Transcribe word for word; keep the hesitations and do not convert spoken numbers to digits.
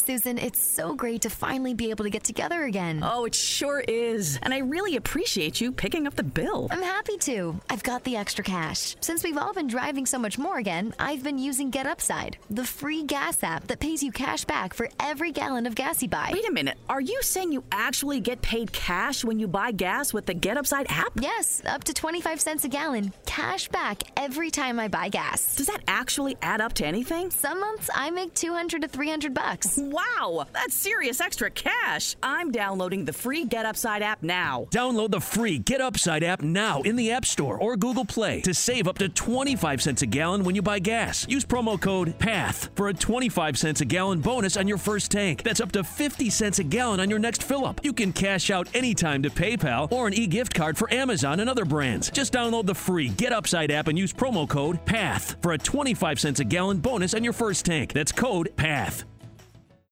Susan, it's so great to finally be able to get together again. Oh, it sure is. And I really appreciate you picking up the bill. I'm happy to. I've got the extra cash. Since we've all been driving so much more again, I've been using Get Upside, the free gas app that pays you cash back for every gallon of gas you buy. Wait a minute. Are you saying you actually get paid cash when you buy gas with the Get Upside app? Yes, up to twenty-five cents a gallon. Cash back every time I buy gas. Does that actually add up to anything? Some months I make two hundred to three hundred bucks. Wow, that's serious extra cash. I'm downloading the free Get Upside app now. Download the free Get Upside app now in the App Store or Google Play to save up to twenty-five cents a gallon when you buy gas. Use promo code PATH for a twenty-five cents a gallon bonus on your first tank. That's up to fifty cents a gallon on your next fill-up. You can cash out anytime to PayPal or an e-gift card for Amazon and other brands. Just download the free Get Upside app and use promo code PATH for a twenty-five cents a gallon bonus on your first tank. That's code PATH.